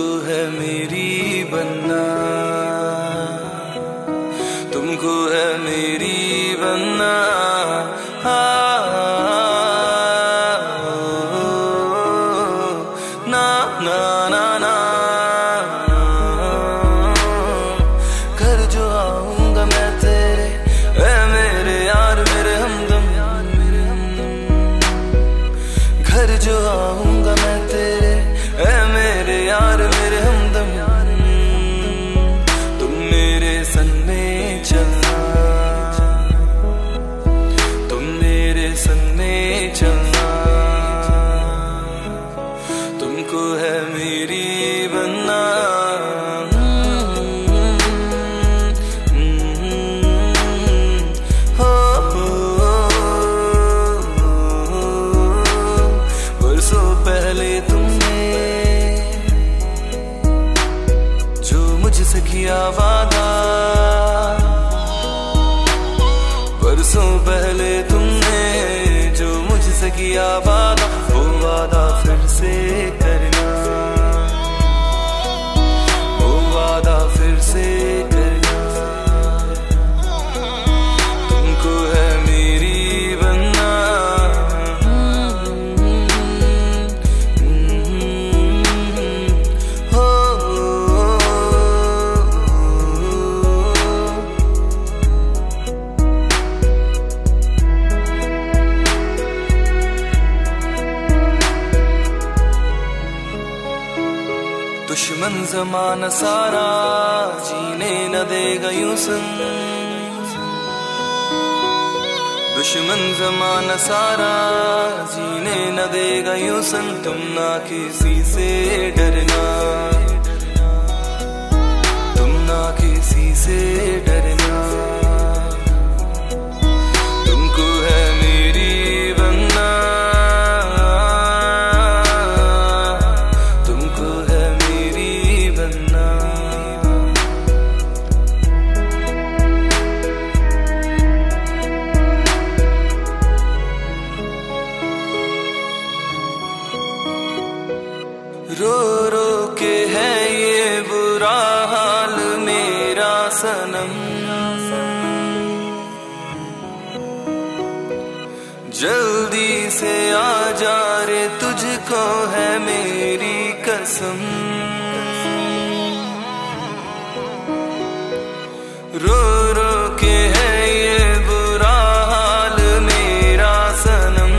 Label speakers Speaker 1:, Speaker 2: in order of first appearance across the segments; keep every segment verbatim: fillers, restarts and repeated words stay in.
Speaker 1: है मेरी बनना, तुमको है मेरी बनना। ना ना ना ना घर जो आऊंगा मैं तेरे, ऐ मेरे यार मेरे हमदम। घर जो आऊंगा मैं तेरे, ऐ मेरे यार मेरे हमदम। तुम मेरे संग में चलना, तुम मेरे संग में चलना। तुमको है मेरी बनना, हो बरसों पहले तुमने जो मुझसे किया वादा, बरसों पहले तुमने जो मुझसे किया वादा, वो वादा फिर से करना, वो वादा फिर से करना। तुमको है मेरी बनना, हो दुश्मन ज़माना सारा जीने न देगा यूं सन, दुश्मन ज़माना सारा जीने न देगा यूं सन। तुम ना किसी से डरना, तुम ना किसी से डरना। तुमको है मेरी बनना, तुमको है मेरी बनना। रो रो के है ये बुरा हाल मेरा सनम, जल्दी से आ जा रे तुझको है मेरी कसम। रो रो के है ये बुरा हाल मेरा सनम,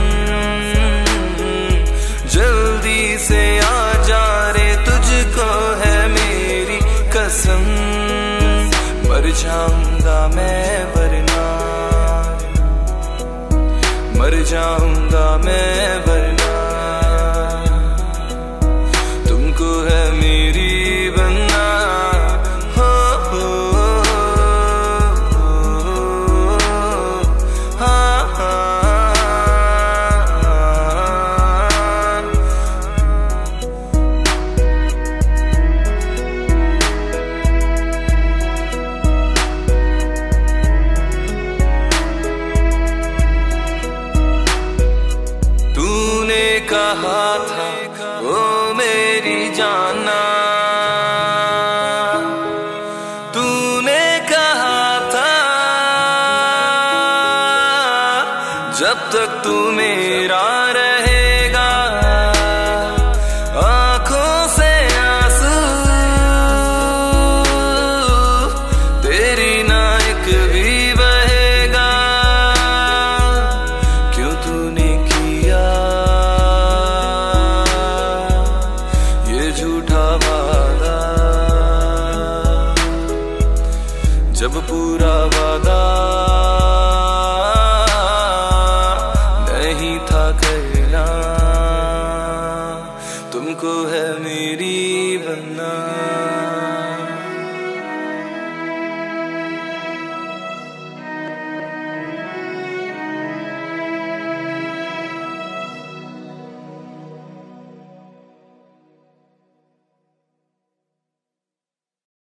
Speaker 1: जल्दी से आ जा रे तुझको है मेरी कसम। मर जाऊंगा मैं वरना, मर जाऊंगा मैं वरना। तुमको है मेरी बनना, हो हो हाँ हाँ। तूने कहा था वो मेरी जाना, तूने कहा था जब तक तू मेरा रहेगा। आंखों से आंसू तेरी ना एक भी बहेगा। क्यों तूने किया ये झूठा वादा, जब पूरा वादा नहीं था करना। तुमको है मेरी बनना।